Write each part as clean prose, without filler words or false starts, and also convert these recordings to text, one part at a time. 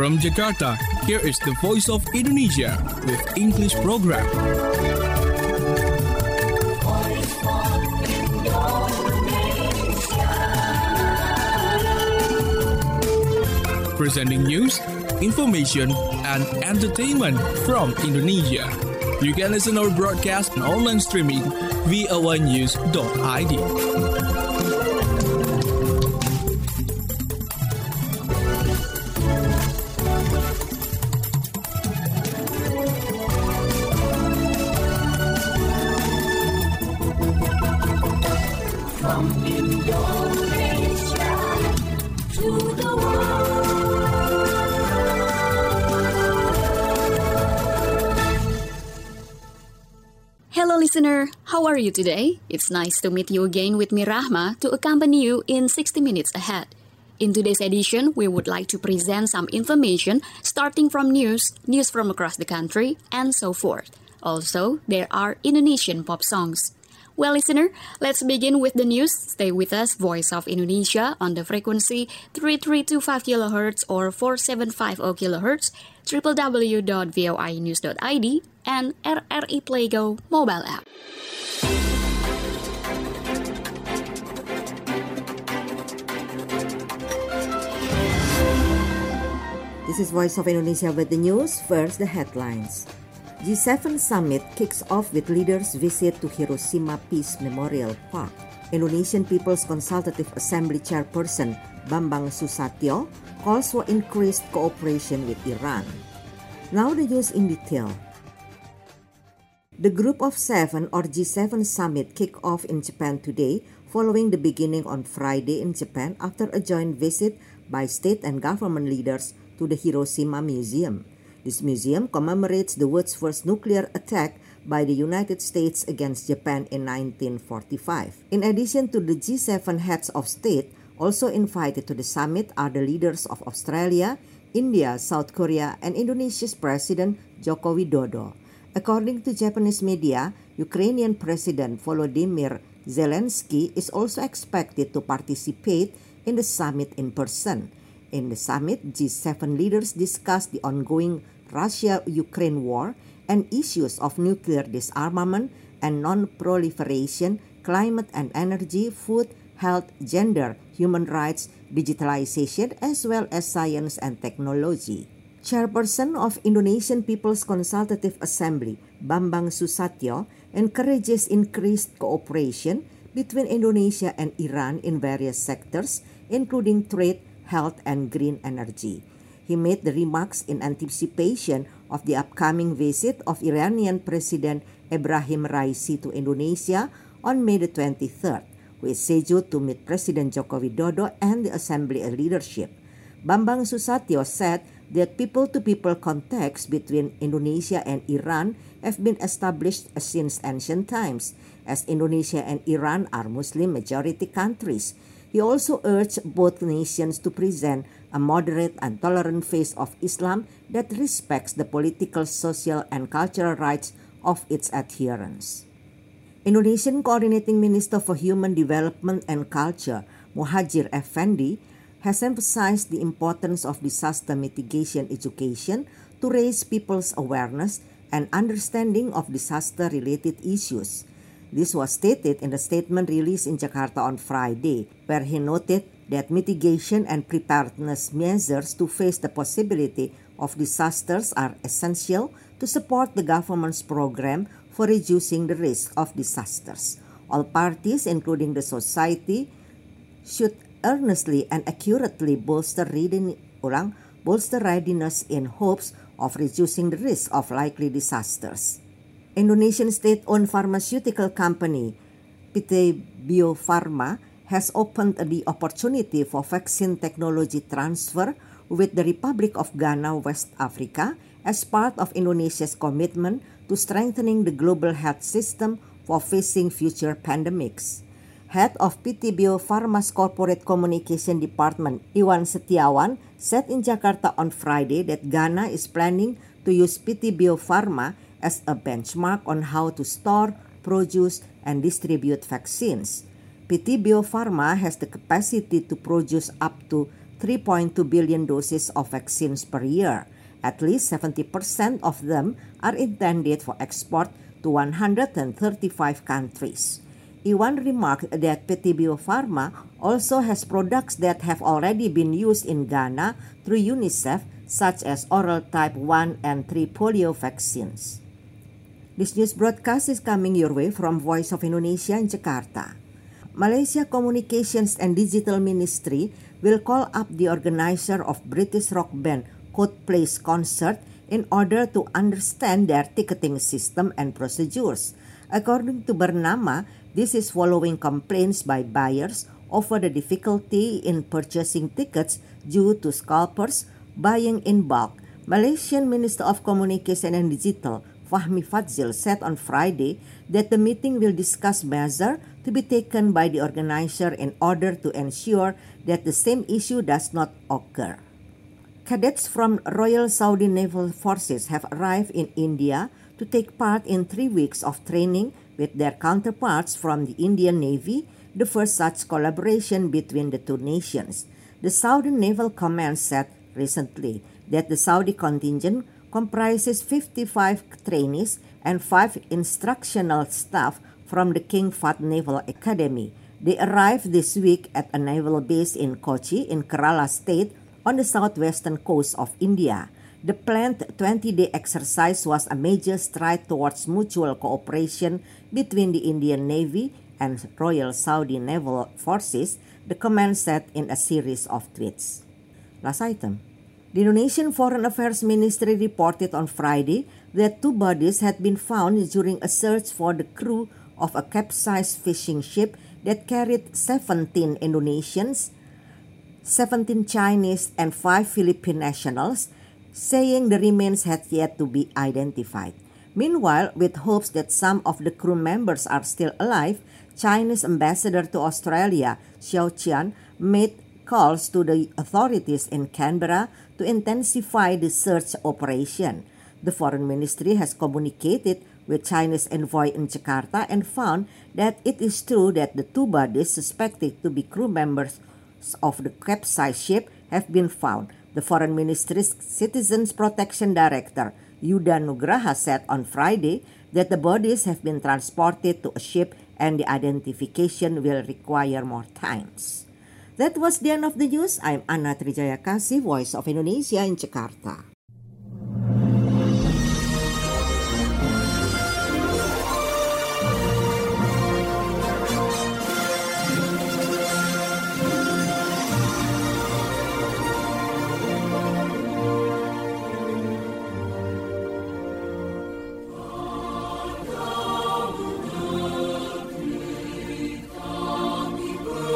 From Jakarta, here is the Voice of Indonesia with English program. Presenting news, information, and entertainment from Indonesia. You can listen our broadcast and online streaming via voanews.id. From Indonesia to the world. Hello listener, how are you today? It's nice to meet you again with me Rahma to accompany you in 60 minutes ahead. In today's edition, we would like to present some information starting from news from across the country, and so forth. Also, there are Indonesian pop songs. Well, listener, let's begin with the news. Stay with us, Voice of Indonesia, on the frequency 3325 kHz or 4750 kHz, www.voinews.id, and RRI Playgo mobile app. This is Voice of Indonesia with the news. First, the headlines. G7 Summit kicks off with leaders' visit to Hiroshima Peace Memorial Park. Indonesian People's Consultative Assembly Chairperson Bambang Susatyo calls for increased cooperation with Iran. Now the news in detail. The Group of Seven or G7 Summit kicked off in Japan today following the beginning on Friday in Japan after a joint visit by state and government leaders to the Hiroshima Museum. This museum commemorates the world's first nuclear attack by the United States against Japan in 1945. In addition to the G7 heads of state, also invited to the summit are the leaders of Australia, India, South Korea, and Indonesia's President Joko Widodo. According to Japanese media, Ukrainian President Volodymyr Zelensky is also expected to participate in the summit in person. In the summit, G7 leaders discussed the ongoing Russia-Ukraine war and issues of nuclear disarmament and non-proliferation, climate and energy, food, health, gender, human rights, digitalization, as well as science and technology. Chairperson of Indonesian People's Consultative Assembly, Bambang Susatyo, encourages increased cooperation between Indonesia and Iran in various sectors, including trade, health, and green energy. He made the remarks in anticipation of the upcoming visit of Iranian President Ebrahim Raisi to Indonesia on May the 23rd, who is scheduled to meet President Joko Widodo and the Assembly leadership. Bambang Susatyo said that people-to-people contacts between Indonesia and Iran have been established since ancient times, as Indonesia and Iran are Muslim-majority countries. He also urged both nations to present a moderate and tolerant face of Islam that respects the political, social, and cultural rights of its adherents. Indonesian Coordinating Minister for Human Development and Culture, Muhadjir Effendi, has emphasized the importance of disaster mitigation education to raise people's awareness and understanding of disaster-related issues. This was stated in a statement released in Jakarta on Friday, where he noted that mitigation and preparedness measures to face the possibility of disasters are essential to support the government's program for reducing the risk of disasters. All parties, including the society, should earnestly and accurately bolster readiness in hopes of reducing the risk of likely disasters. Indonesian state-owned pharmaceutical company PT Bio Farma has opened the opportunity for vaccine technology transfer with the Republic of Ghana, West Africa, as part of Indonesia's commitment to strengthening the global health system for facing future pandemics. Head of PT Bio Farma's Corporate Communication Department, Iwan Setiawan, said in Jakarta on Friday that Ghana is planning to use PT Bio Farma as a benchmark on how to store, produce, and distribute vaccines. PT Bio Farma has the capacity to produce up to 3.2 billion doses of vaccines per year. At least 70% of them are intended for export to 135 countries. Iwan remarked that PT Bio Farma also has products that have already been used in Ghana through UNICEF, such as oral type 1 and 3 polio vaccines. This news broadcast is coming your way from Voice of Indonesia in Jakarta. Malaysia Communications and Digital Ministry will call up the organizer of British rock band Coldplay's concert in order to understand their ticketing system and procedures. According to Bernama, this is following complaints by buyers over the difficulty in purchasing tickets due to scalpers buying in bulk. Malaysian Minister of Communication and Digital, Fahmi Fadzil, said on Friday that the meeting will discuss measures to be taken by the organizer in order to ensure that the same issue does not occur. Cadets from Royal Saudi Naval Forces have arrived in India to take part in 3 weeks of training with their counterparts from the Indian Navy, the first such collaboration between the two nations. The Saudi Naval Command said recently that the Saudi contingent comprises 55 trainees and 5 instructional staff from the King Fahd Naval Academy. They arrived this week at a naval base in Kochi in Kerala State on the southwestern coast of India. The planned 20-day exercise was a major stride towards mutual cooperation between the Indian Navy and Royal Saudi Naval Forces, the command said in a series of tweets. Last item. The Indonesian Foreign Affairs Ministry reported on Friday that 2 bodies had been found during a search for the crew of a capsized fishing ship that carried 17 Indonesians, 17 Chinese, and 5 Philippine nationals, saying the remains had yet to be identified. Meanwhile, with hopes that some of the crew members are still alive, Chinese ambassador to Australia, Xiao Qian, made calls to the authorities in Canberra to intensify the search operation. The Foreign Ministry has communicated with Chinese envoy in Jakarta and found that it is true that the 2 bodies suspected to be crew members of the capsized ship have been found. The Foreign Ministry's Citizens Protection Director, Yuda Nugraha, said on Friday that the bodies have been transported to a ship and the identification will require more times. That was the end of the news. I'm Anna Trijayakasi, Voice of Indonesia in Jakarta.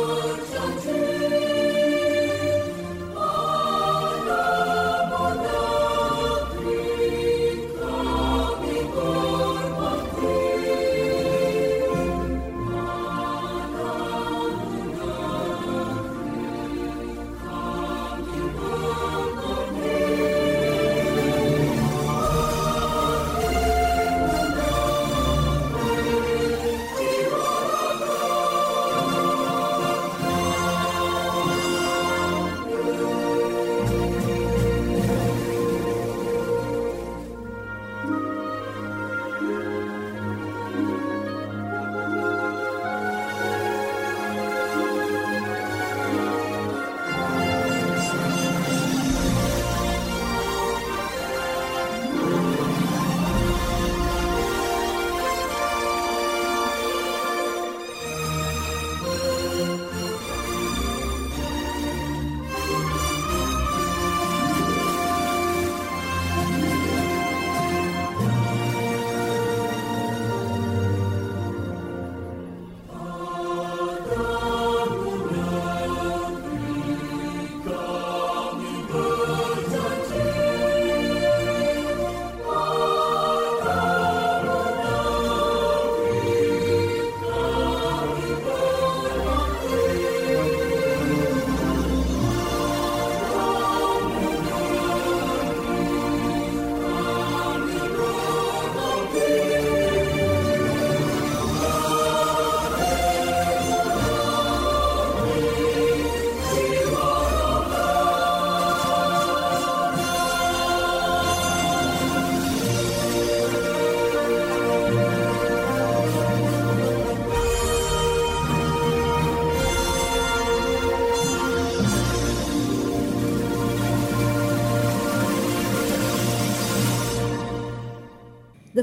Thank you.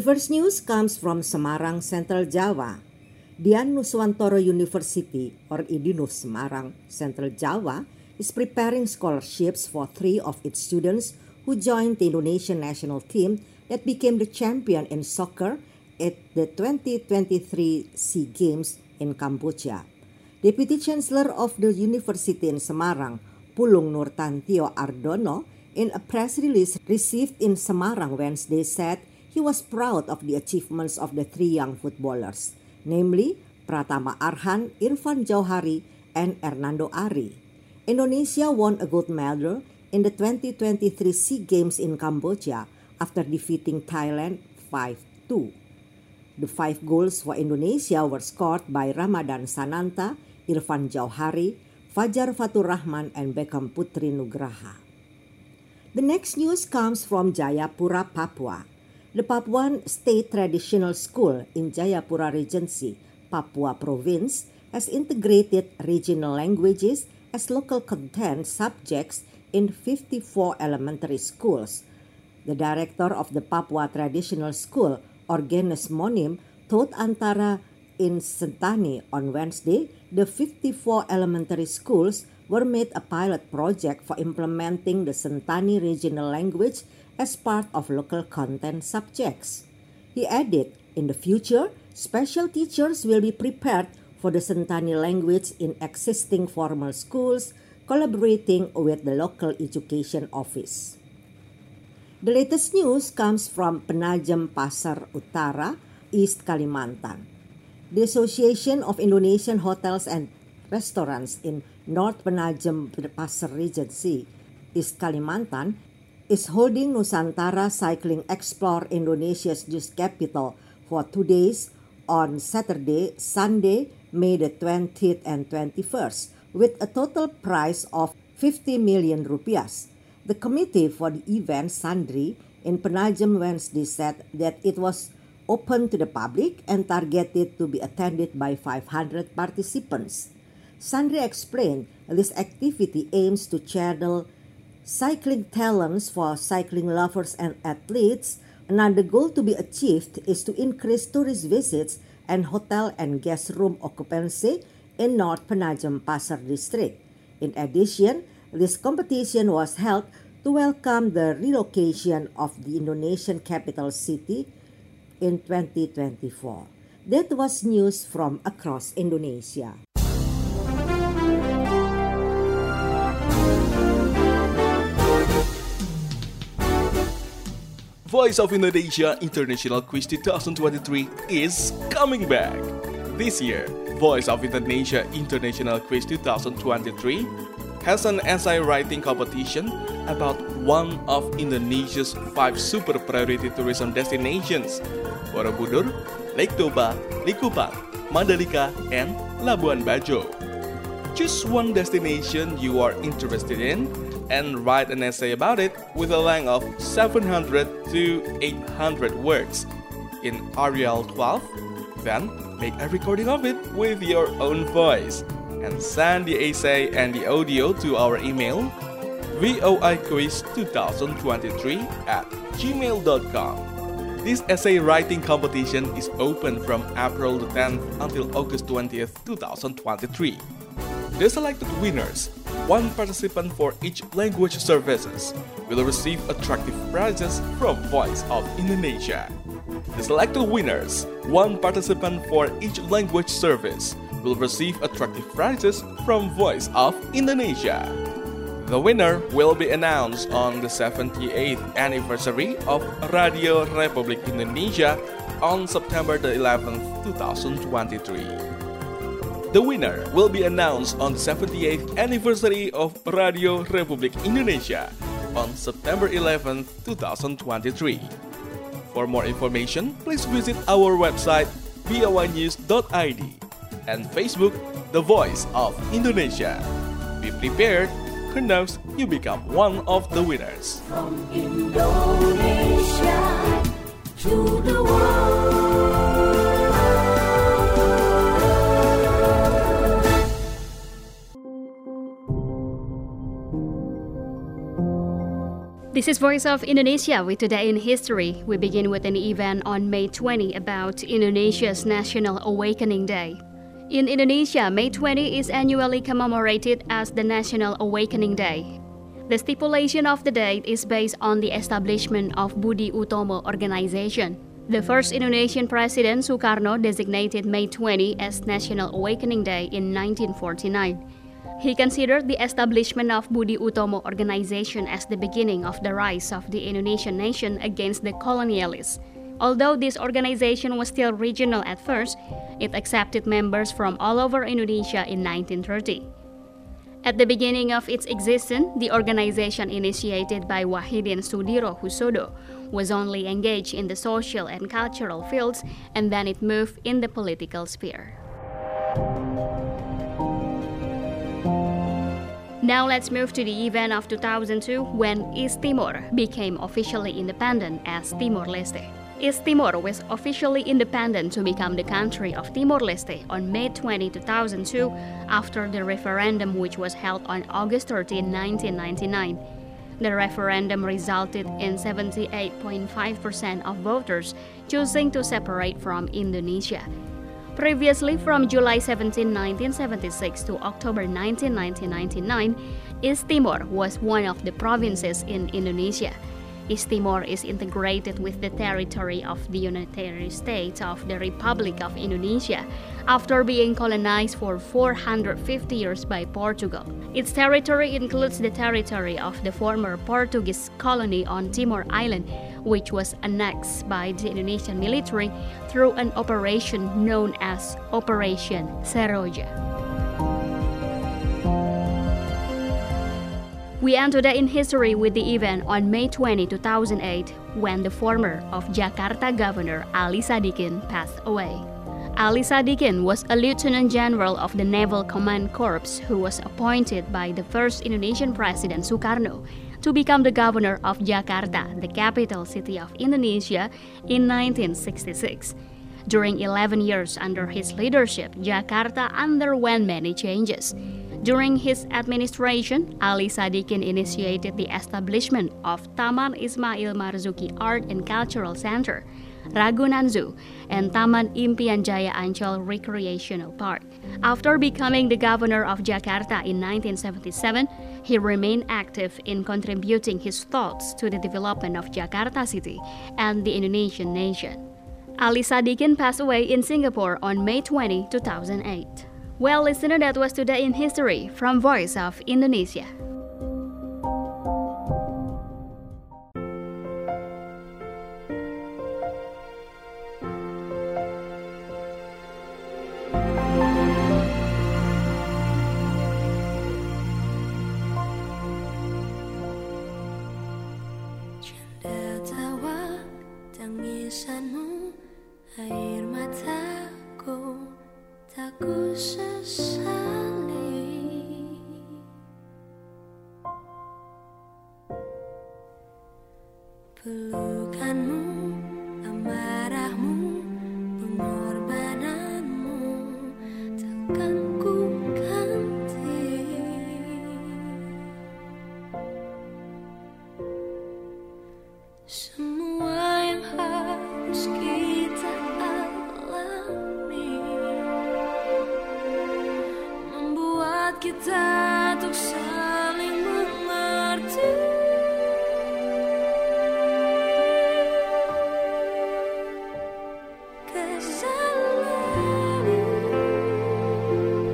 first news comes from Semarang, Central Java. Dian Nuswantoro University, or IDINUS Semarang, Central Java, is preparing scholarships for 3 of its students who joined the Indonesian national team that became the champion in soccer at the 2023 SEA Games in Kamboja. Deputy Chancellor of the University in Semarang, Pulung Nurtantio Ardono, in a press release received in Semarang Wednesday said he was proud of the achievements of the 3 young footballers, namely Pratama Arhan, Irfan Jauhari, and Hernando Ari. Indonesia won a gold medal in the 2023 SEA Games in Cambodia after defeating Thailand 5-2. The 5 goals for Indonesia were scored by Ramadan Sananta, Irfan Jauhari, Fajar Fatur Rahman, and Beckham Putri Nugraha. The next news comes from Jayapura, Papua. The Papuan State Traditional School in Jayapura Regency, Papua Province, has integrated regional languages as local content subjects in 54 elementary schools. The director of the Papua Traditional School, Orgenes Monim, told Antara in Sentani on Wednesday the 54 elementary schools were made a pilot project for implementing the Sentani regional language as part of local content subjects. He added, in the future, special teachers will be prepared for the Sentani language in existing formal schools, collaborating with the local education office. The latest news comes from Penajam Pasar Utara, East Kalimantan. The Association of Indonesian Hotels and Restaurants in North Penajam Pasar Regency, East Kalimantan, is holding Nusantara Cycling Explore Indonesia's Youth Capital for 2 days on Saturday, Sunday, May the 20th and 21st, with a total prize of 50 million rupiahs. The committee for the event, Sandri, in Penajam Wednesday said that it was open to the public and targeted to be attended by 500 participants. Sandri explained this activity aims to channel cycling talents for cycling lovers and athletes. Another goal to be achieved is to increase tourist visits and hotel and guest room occupancy in North Penajam Pasar district. In addition, this competition was held to welcome the relocation of the Indonesian capital city in 2024. That was news from across Indonesia. Voice of Indonesia International Quiz 2023 is coming back. This year, Voice of Indonesia International Quiz 2023 has an essay writing competition about one of Indonesia's 5 super priority tourism destinations: Borobudur, Lake Toba, Likupang, Mandalika, and Labuan Bajo. Choose one destination you are interested in and write an essay about it with a length of 700 to 800 words in Arial 12. Then make a recording of it with your own voice and send the essay and the audio to our email voiquiz2023@gmail.com. This essay writing competition is open from April the 10th until August 20th, 2023. The selected winners, one participant for each language services, will receive attractive prizes from Voice of Indonesia. The selected winners, one participant for each language service, will receive attractive prizes from Voice of Indonesia. The winner will be announced on the 78th anniversary of Radio Republik Indonesia on September the 11th, 2023. The winner will be announced on the 78th anniversary of Radio Republik Indonesia on September 11th, 2023. For more information, please visit our website voanews.id and Facebook The Voice of Indonesia. Be prepared, who knows, you become one of the winners. From Indonesia to the world. This is Voice of Indonesia with Today in History. We begin with an event on May 20 about Indonesia's National Awakening Day. In Indonesia, May 20 is annually commemorated as the National Awakening Day. The stipulation of the date is based on the establishment of Budi Utomo Organization. The first Indonesian president, Sukarno, designated May 20 as National Awakening Day in 1949. He considered the establishment of Budi Utomo Organization as the beginning of the rise of the Indonesian nation against the colonialists. Although this organization was still regional at first, it accepted members from all over Indonesia in 1930. At the beginning of its existence, the organization initiated by Wahidin Sudirohusodo was only engaged in the social and cultural fields, and then it moved in the political sphere. Now let's move to the event of 2002 when East Timor became officially independent as Timor-Leste. East Timor was officially independent to become the country of Timor-Leste on May 20, 2002 after the referendum which was held on August 13, 1999. The referendum resulted in 78.5% of voters choosing to separate from Indonesia. Previously, from July 17, 1976 to October 19, 1999, East Timor was one of the provinces in Indonesia. East Timor is integrated with the territory of the Unitary State of the Republic of Indonesia after being colonized for 450 years by Portugal. Its territory includes the territory of the former Portuguese colony on Timor Island, which was annexed by the Indonesian military through an operation known as Operation Seroja. We end today in history with the event on May 20, 2008, when the former of Jakarta Governor Ali Sadikin passed away. Ali Sadikin was a Lieutenant General of the Naval Command Corps who was appointed by the first Indonesian President Sukarno to become the governor of Jakarta, the capital city of Indonesia, in 1966. During 11 years under his leadership, Jakarta underwent many changes. During his administration, Ali Sadikin initiated the establishment of Taman Ismail Marzuki Art and Cultural Center, Ragunan Zoo, and Taman Impian Jaya Ancol Recreational Park. After becoming the governor of Jakarta in 1977, he remained active in contributing his thoughts to the development of Jakarta City and the Indonesian nation. Ali Sadikin passed away in Singapore on May 20, 2008. Well, listener, that was Today in History from Voice of Indonesia. Canda tawa tangisanmu, air mataku tak ku sesali. Pelukanmu, amarahmu, pengorbananmu takkan ku ganti. Semua yang harus kita alami membuat kita untuk saling mengerti. Cause I love you.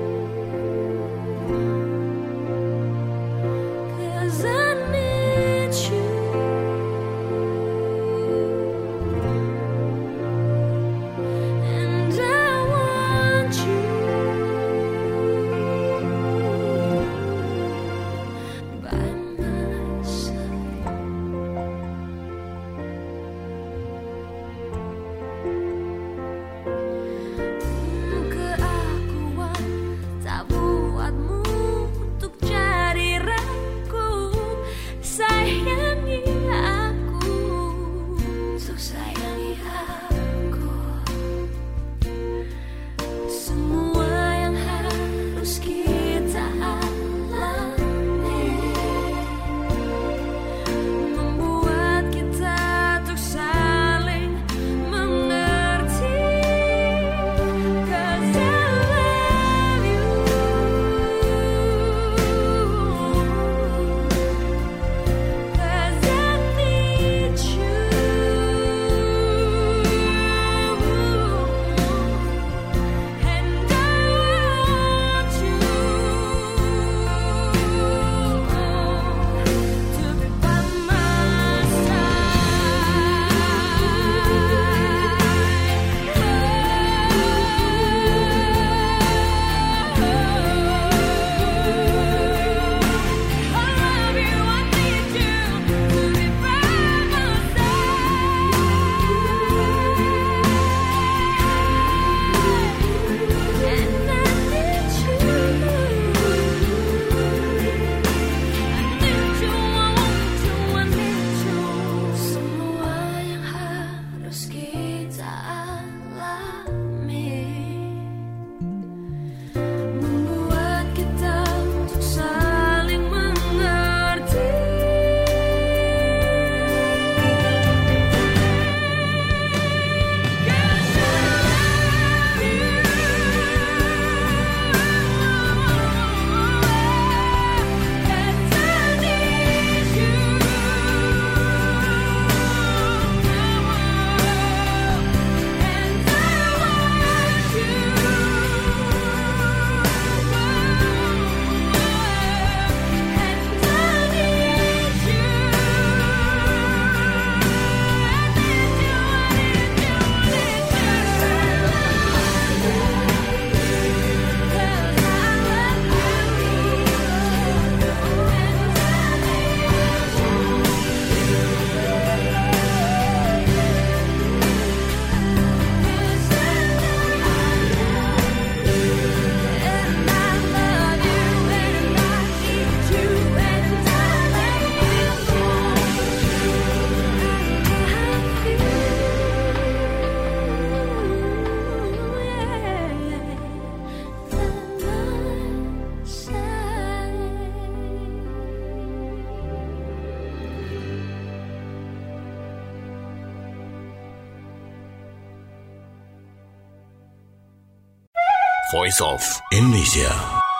Voice of Indonesia.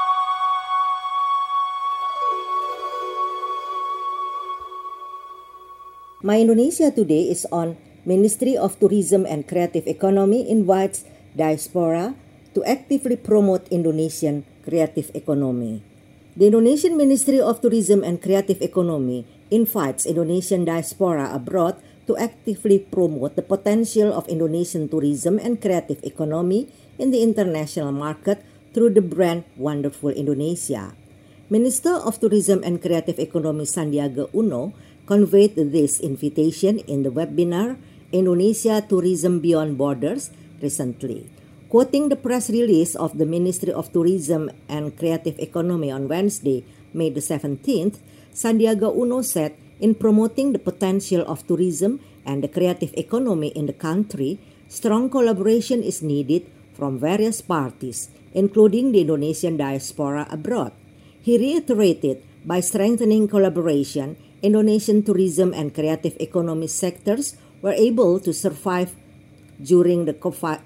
My Indonesia Today is on Ministry of Tourism and Creative Economy invites diaspora to actively promote Indonesian creative economy. The Indonesian Ministry of Tourism and Creative Economy invites Indonesian diaspora abroad to actively promote the potential of Indonesian tourism and creative economy in the international market through the brand Wonderful Indonesia. Minister of Tourism and Creative Economy Sandiaga Uno conveyed this invitation in the webinar Indonesia Tourism Beyond Borders recently. Quoting the press release of the Ministry of Tourism and Creative Economy on Wednesday, May the 17th, Sandiaga Uno said, in promoting the potential of tourism and the creative economy in the country, strong collaboration is needed from various parties, including the Indonesian diaspora abroad. He reiterated, by strengthening collaboration, Indonesian tourism and creative economy sectors were able to survive during the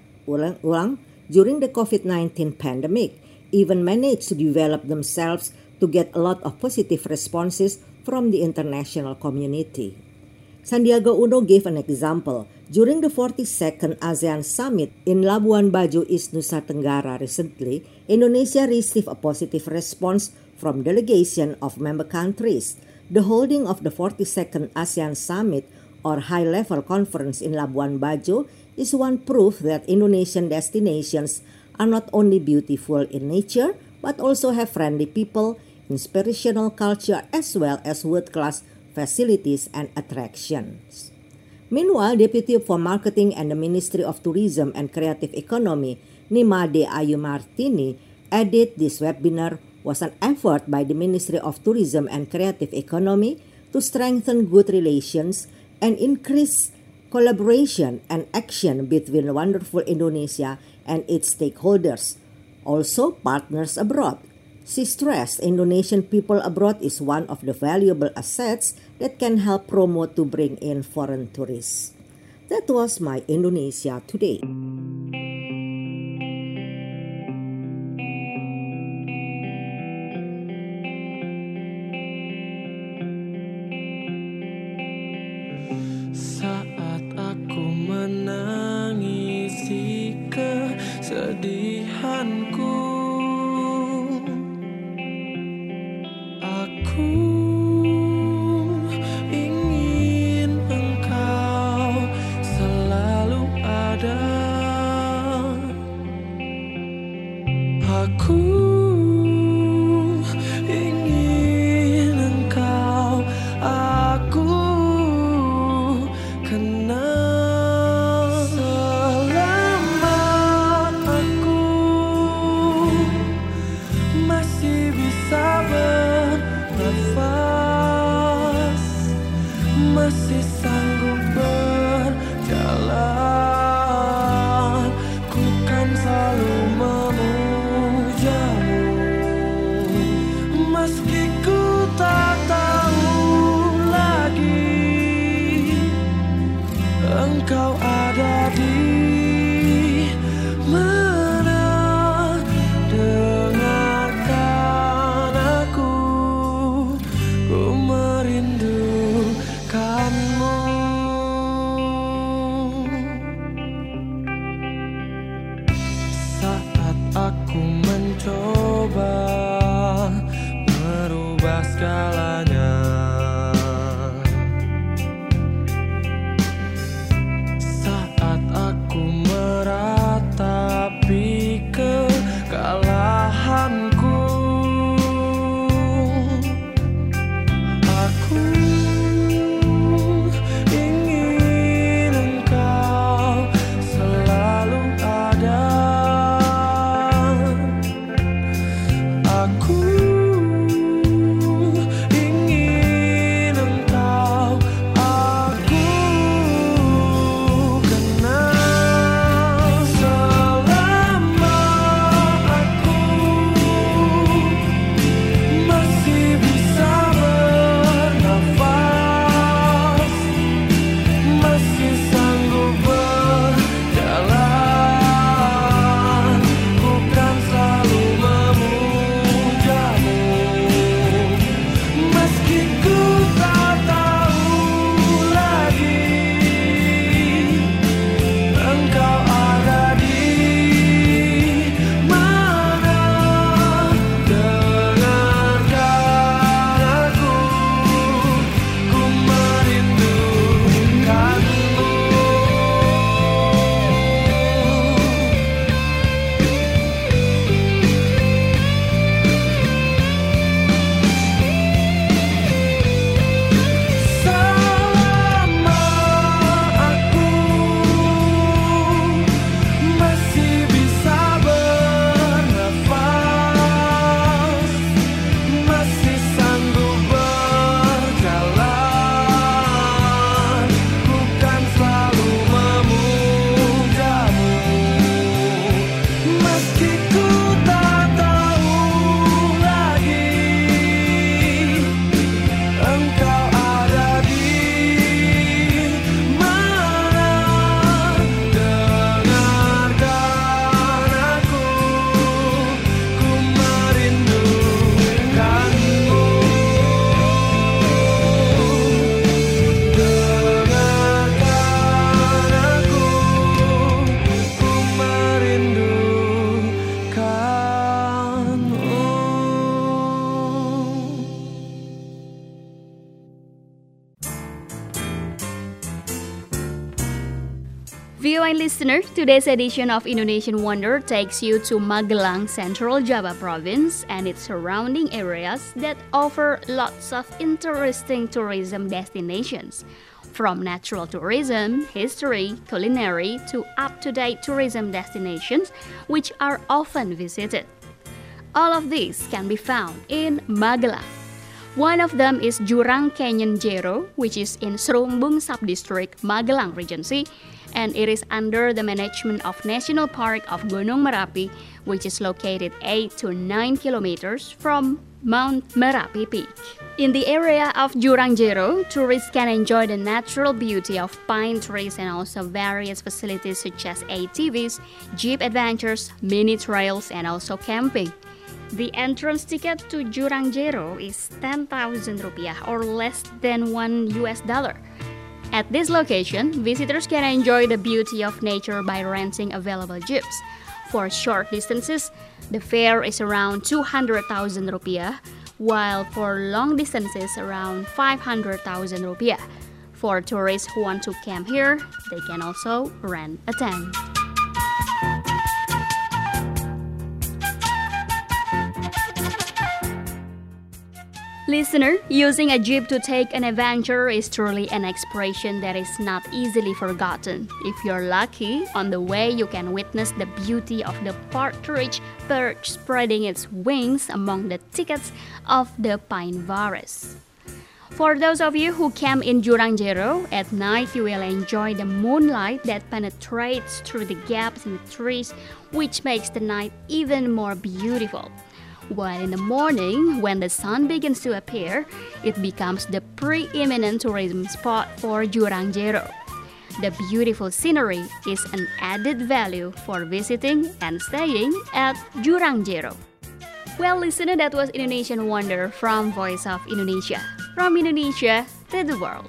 COVID-19 pandemic, even managed to develop themselves to get a lot of positive responses from the international community. Sandiaga Uno gave an example. During the 42nd ASEAN Summit in Labuan Bajo, East Nusa Tenggara recently, Indonesia received a positive response from delegation of member countries. The holding of the 42nd ASEAN Summit or high-level conference in Labuan Bajo is one proof that Indonesian destinations are not only beautiful in nature, but also have friendly people, inspirational culture, as well as world-class facilities and attractions. Meanwhile, Deputy for Marketing and the Ministry of Tourism and Creative Economy, Nimade Ayu Martini, added this webinar was an effort by the Ministry of Tourism and Creative Economy to strengthen good relations and increase collaboration and action between Wonderful Indonesia and its stakeholders, also partners abroad. She stressed Indonesian people abroad is one of the valuable assets that can help promote to bring in foreign tourists. That was my Indonesia Today. Saat aku menangisi kesedihanku, aku ingin engkau selalu ada. Aku ingin engkau aku kenal. Selama aku masih bisa bernafas, masih sanggup berjalan, ku kan selalu memujamu. Meski ku tak tahu lagi engkau ada di mana, dengarkan aku, ku merindukanmu. Saat aku mencoba merubah segalanya, saat aku meratapi kekalahanku, aku ingin engkau selalu ada. Aku listener, today's edition of Indonesian Wonder takes you to Magelang, Central Java Province and its surrounding areas that offer lots of interesting tourism destinations. From natural tourism, history, culinary, to up-to-date tourism destinations which are often visited. All of these can be found in Magelang. One of them is Jurang Canyon Jero, which is in Serumbung Subdistrict, Magelang Regency, and it is under the management of National Park of Gunung Merapi, which is located 8 to 9 kilometers from Mount Merapi Peak. In the area of Jurang Jero, tourists can enjoy the natural beauty of pine trees and also various facilities such as ATVs, jeep adventures, mini trails, and also camping. The entrance ticket to Jurang Jero is 10,000 rupiah or less than $1. At this location, visitors can enjoy the beauty of nature by renting available jeeps. For short distances, the fare is around 200,000 rupiah, while for long distances around 500,000 rupiah. For tourists who want to camp here, they can also rent a tent. Listener, using a jeep to take an adventure is truly an exploration that is not easily forgotten. If you're lucky, on the way you can witness the beauty of the partridge perch spreading its wings among the thickets of the pine forest. For those of you who camp in Jurang Jero, at night you will enjoy the moonlight that penetrates through the gaps in the trees, which makes the night even more beautiful. While in the morning, when the sun begins to appear, it becomes the preeminent tourism spot for Jurang Jero. The beautiful scenery is an added value for visiting and staying at Jurang Jero. Well, listener, that was Indonesian Wonder from Voice of Indonesia. From Indonesia to the world.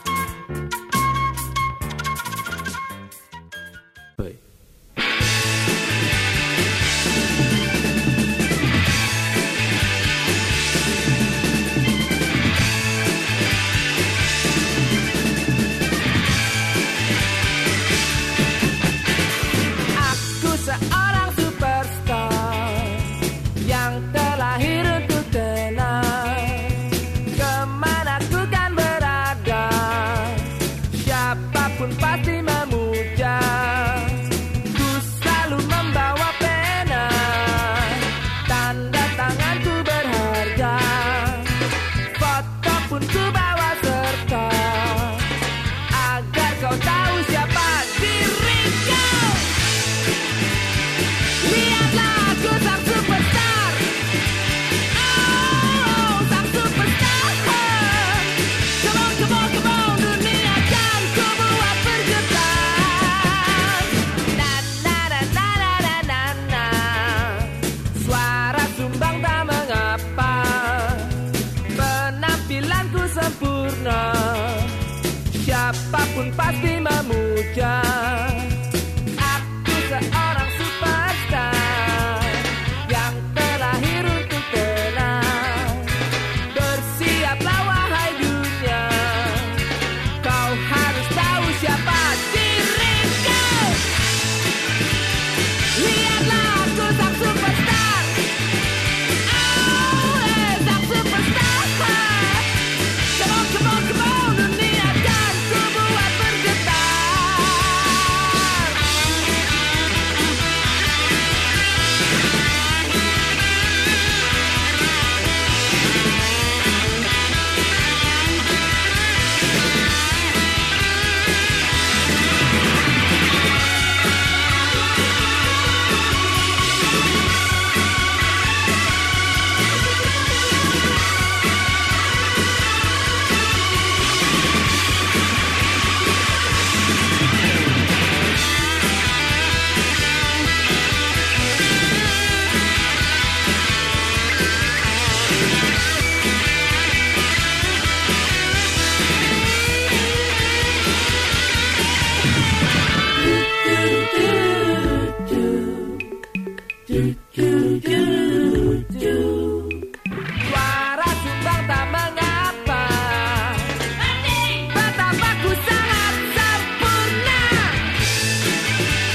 Siapapun pasti memuja. Aku seorang superstar yang terlahir untuk tenang. Bersiaplah wahai dunia, kau harus tahu siapa diriku. Lihatlah aku sang superstar. Oh, sang superstar. Come on, come on, come on, dunia kan ku buat bergetar. Suara sumbang tak mengapa, betapa ku sangat sempurna.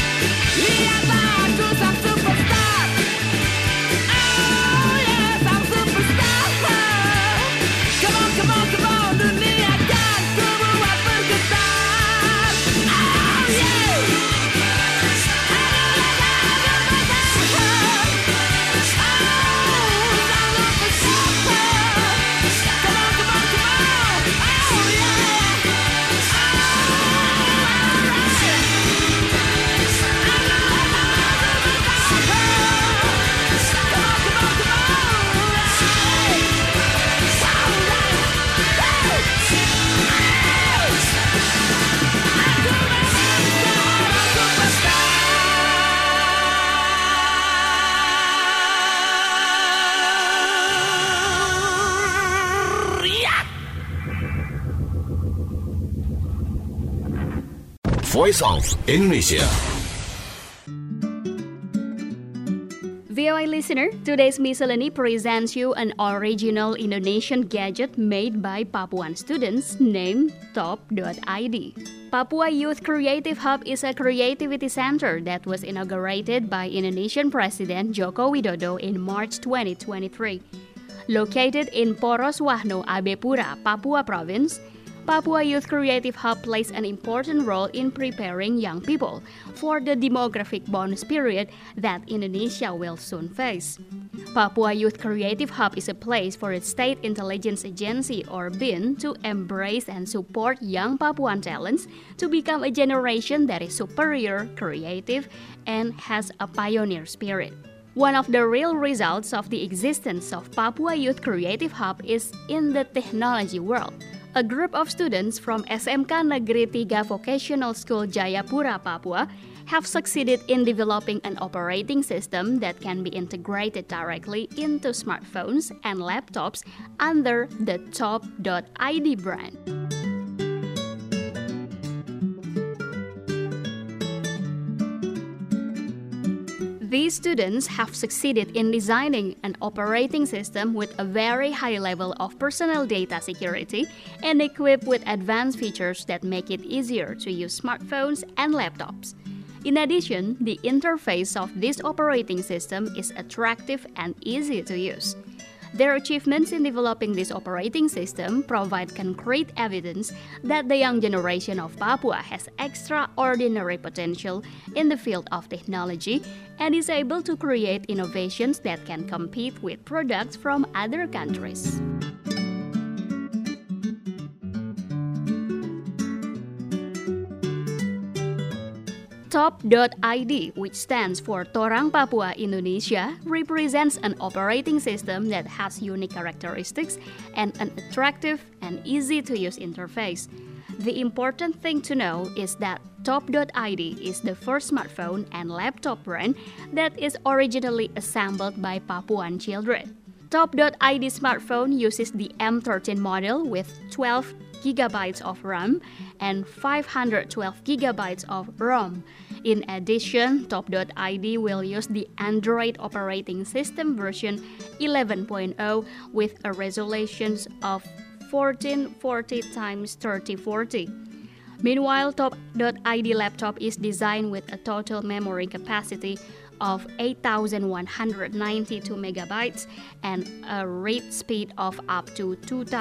Voice of Indonesia. VOA listener, today's Miscellany presents you an original Indonesian gadget made by Papuan students named Top.id. Papua Youth Creative Hub is a creativity center that was inaugurated by Indonesian President Joko Widodo in March 2023. Located in Poros Wahno, Abepura, Papua Province, Papua Youth Creative Hub plays an important role in preparing young people for the demographic bonus period that Indonesia will soon face. Papua Youth Creative Hub is a place for its State Intelligence Agency or BIN to embrace and support young Papuan talents to become a generation that is superior, creative, and has a pioneer spirit. One of the real results of the existence of Papua Youth Creative Hub is in the technology world. A group of students from SMK Negeri 3 Vocational School Jayapura, Papua, have succeeded in developing an operating system that can be integrated directly into smartphones and laptops under the Top.id brand. These students have succeeded in designing an operating system with a very high level of personal data security and equipped with advanced features that make it easier to use smartphones and laptops. In addition, the interface of this operating system is attractive and easy to use. Their achievements in developing this operating system provide concrete evidence that the young generation of Papua has extraordinary potential in the field of technology and is able to create innovations that can compete with products from other countries. Top.id, which stands for Torang Papua Indonesia, represents an operating system that has unique characteristics and an attractive and easy-to-use interface. The important thing to know is that Top.id is the first smartphone and laptop brand that is originally assembled by Papuan children. Top.id smartphone uses the M13 model with 12 GB of RAM and 512 GB of ROM. In addition, Top.id will use the Android operating system version 11.0 with a resolution of 1440 x 3040. Meanwhile, Top.id laptop is designed with a total memory capacity of 8,192 megabytes and a read speed of up to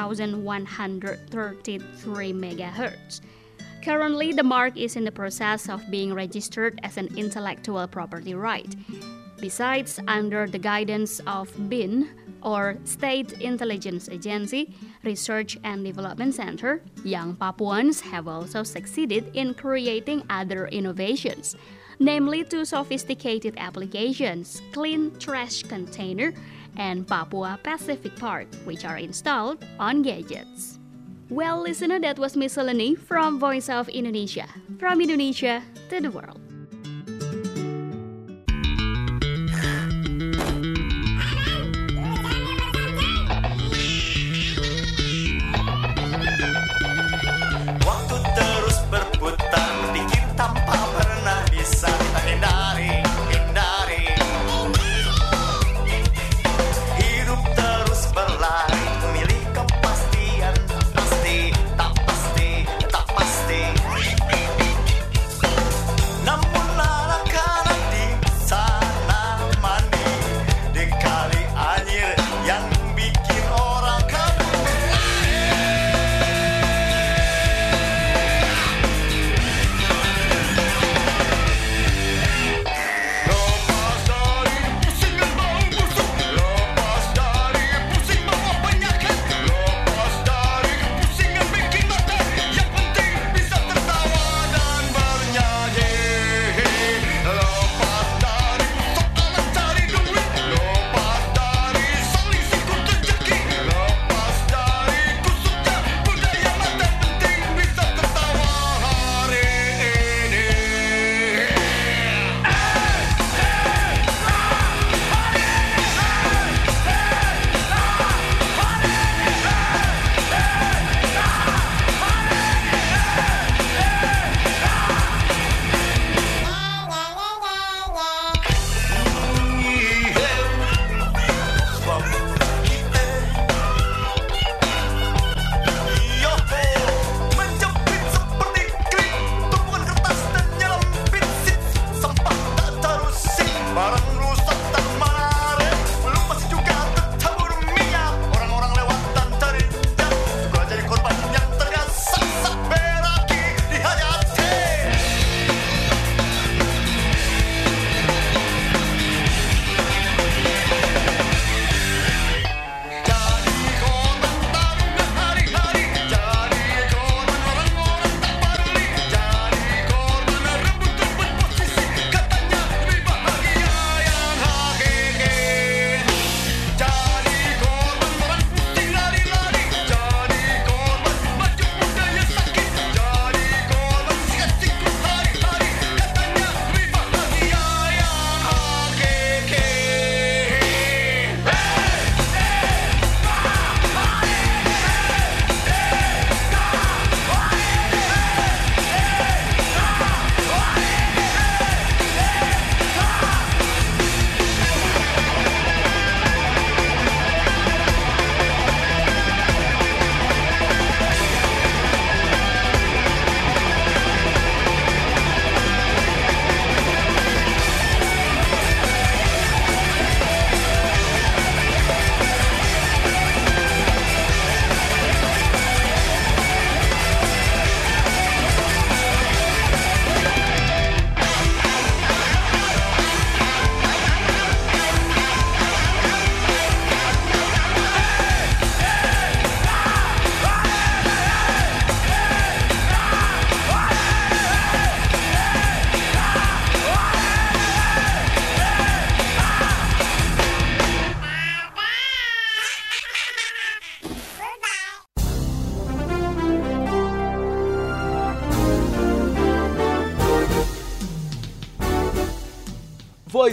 2,133 megahertz. Currently, the mark is in the process of being registered as an intellectual property right. Besides, under the guidance of BIN, or State Intelligence Agency, Research and Development Center, young Papuans have also succeeded in creating other innovations, namely two sophisticated applications, Clean Trash Container and Papua Pacific Park, which are installed on gadgets. Well, listener, that was Miscellany from Voice of Indonesia. From Indonesia to the world. Waktu terus berputar, bikin tanpa pernah bisa hindari. Hidup terus berlari, memilih kepastian, pasti, tak pasti, tak pasti.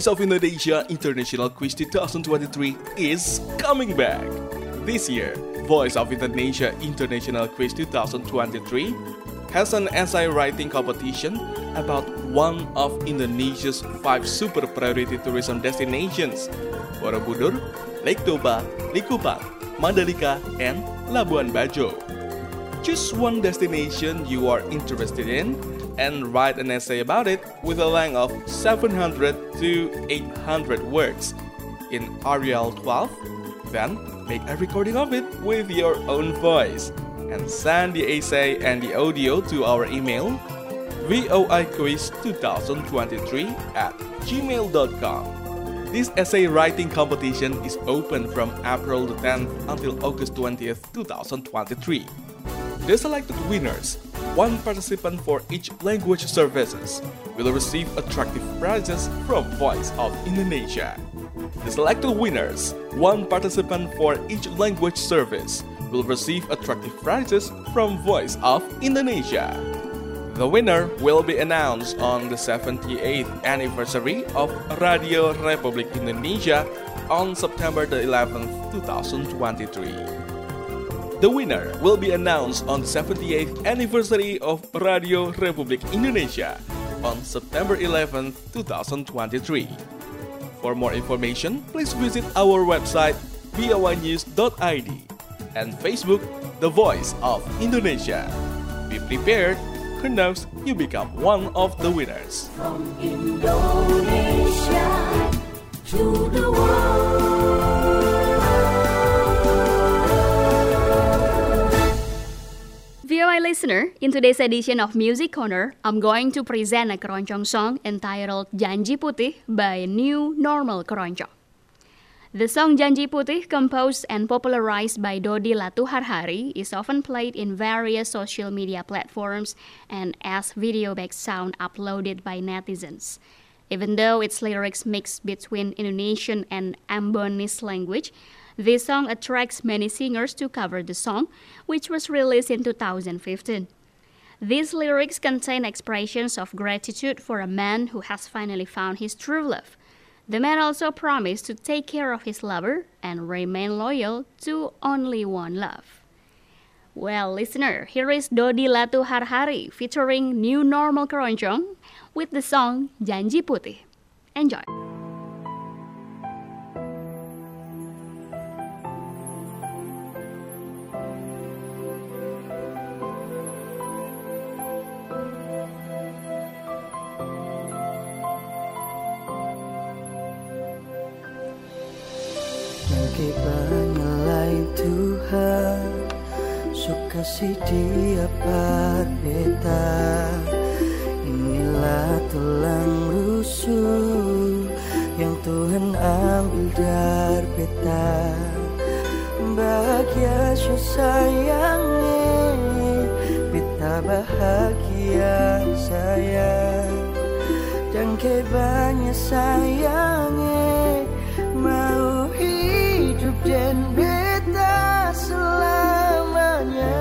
Voice of Indonesia International Quiz 2023 is coming back. This year, Voice of Indonesia International Quiz 2023 has an essay writing competition about one of Indonesia's 5 super priority tourism destinations: Borobudur, Lake Toba, Likupang, Mandalika, and Labuan Bajo. Choose one destination you are interested in and write an essay about it with a length of 700 to 800 words in Arial 12. Then make a recording of it with your own voice and send the essay and the audio to our email voiquiz2023@gmail.com. This essay writing competition is open from April the 10th until August 20th, 2023. The selected winners, one participant for each language services, will receive attractive prizes from Voice of Indonesia. The selected winners, one participant for each language service, will receive attractive prizes from Voice of Indonesia. The winner will be announced on the 78th anniversary of Radio Republik Indonesia on September the 11th, 2023. The winner will be announced on the 78th anniversary of Radio Republik Indonesia on September 11th, 2023. For more information, please visit our website voinews.id and Facebook The Voice of Indonesia. Be prepared, who knows you become one of the winners. From Indonesia to the world. VOA listener, in today's edition of Music Corner, I'm going to present a keroncong song entitled Janji Putih by New Normal Keroncong. The song Janji Putih, composed and popularized by Dodi Latuharhari, is often played in various social media platforms and as video-based sound uploaded by netizens. Even though its lyrics mix between Indonesian and Ambonese language, this song attracts many singers to cover the song, which was released in 2015. These lyrics contain expressions of gratitude for a man who has finally found his true love. The man also promised to take care of his lover and remain loyal to only one love. Well, listener, here is Dodi Latuharhari featuring New Normal Keroncong with the song Janji Putih. Enjoy! Nilai Tuhan, suka si dia berbeda. Inilah tulang rusuk yang Tuhan ambil dari beta. Bahagia so sayangnya, beta bahagia sayang. Dan kebanyak sayangnya, mau hidup dan beta selamanya.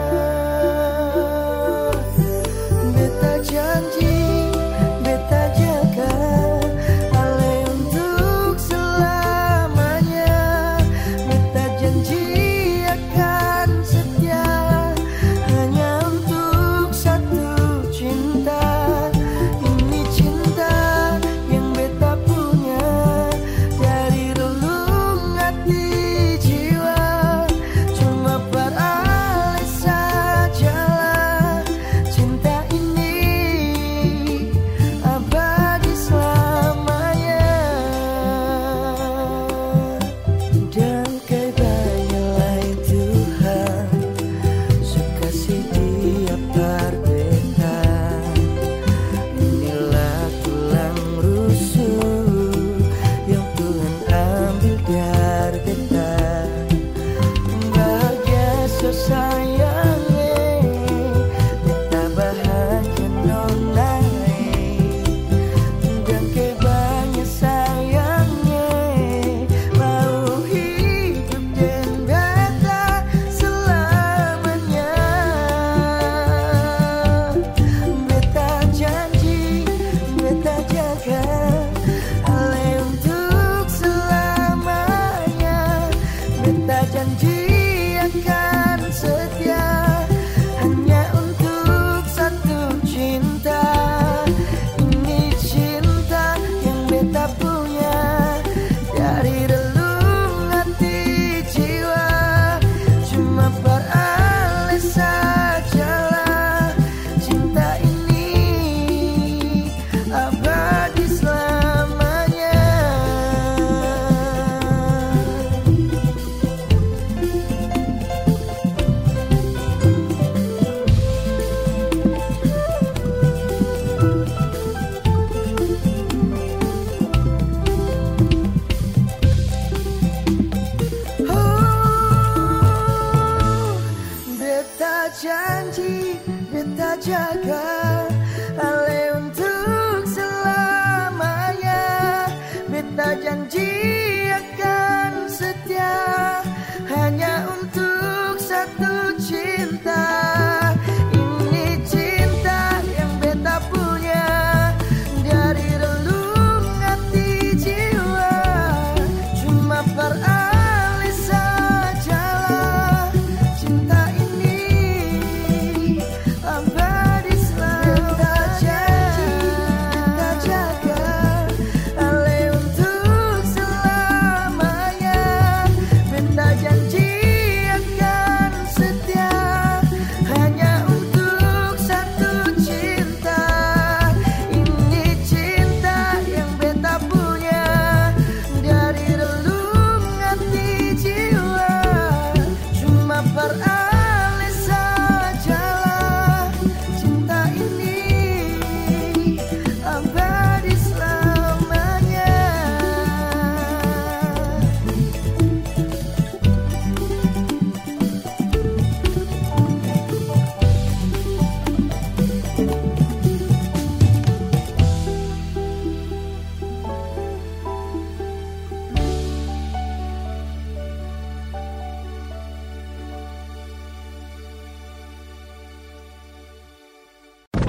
Beta janji, beta jaga ale untuk selamanya. Beta janji akan setia hanya untuk satu cinta. Ini cinta yang beta punya,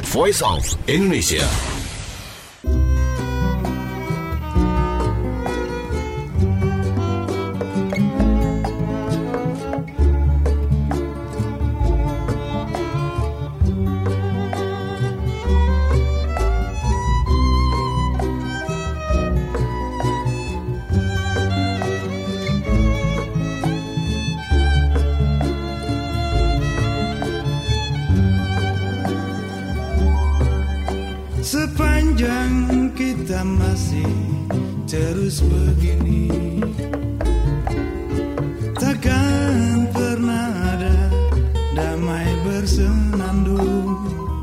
Voice of Indonesia. Sepanjang kita masih terus begini, takkan pernah ada damai bersenandung.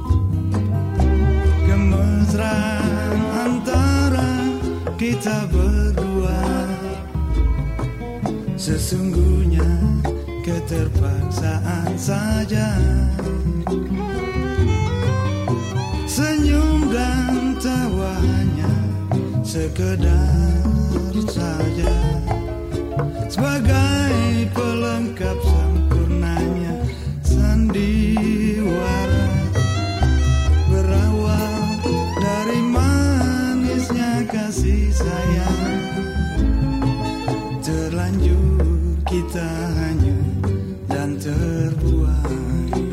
Kemesraan antara kita berdua sesungguhnya keterpaksaan saja. Senyum dan tawa hanya sekedar saja, sebagai pelengkap sempurnanya sandiwara. Berawal dari manisnya kasih sayang, terlanjur kita hanyut dan terbuai.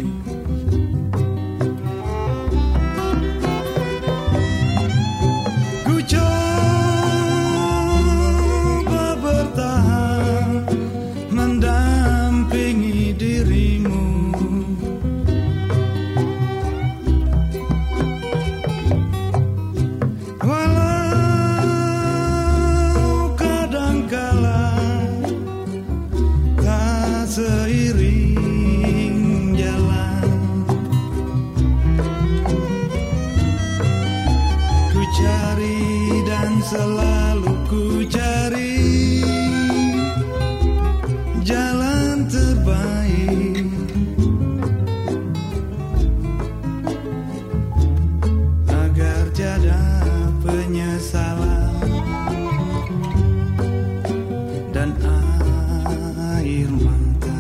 Selalu ku cari jalan terbaik agar tiada penyesalan dan air mata.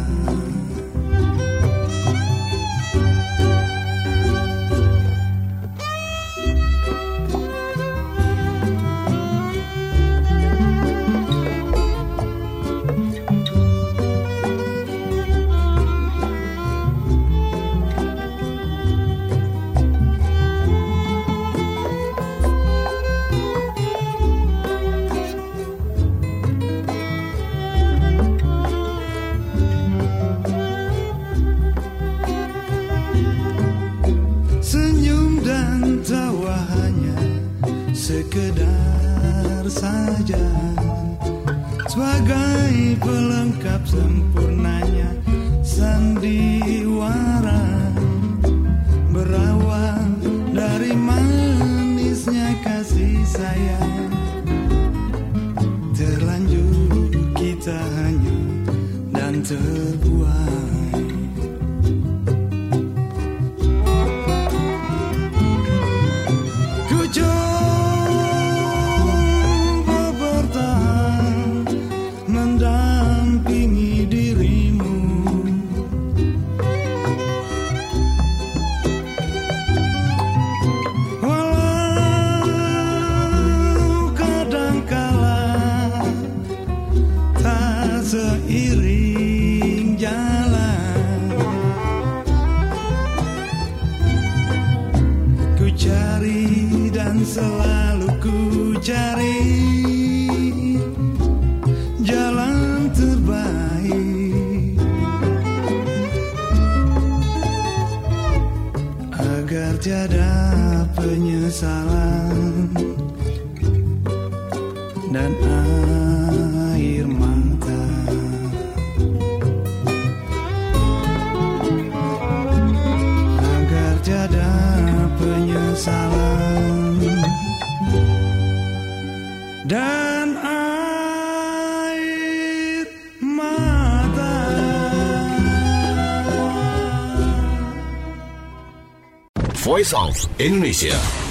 Sekedar saja, sebagai pelengkap sempurnanya sandiwara. Berawal dari manisnya kasih sayang, terlanjur kita hanyut dan terbuai. Seiring jalan ku cari dan selalu ku cari jalan terbaik agar tiada penyesalan dan air mata. Agar tiada penyesalan dan air mata. Voice of Indonesia.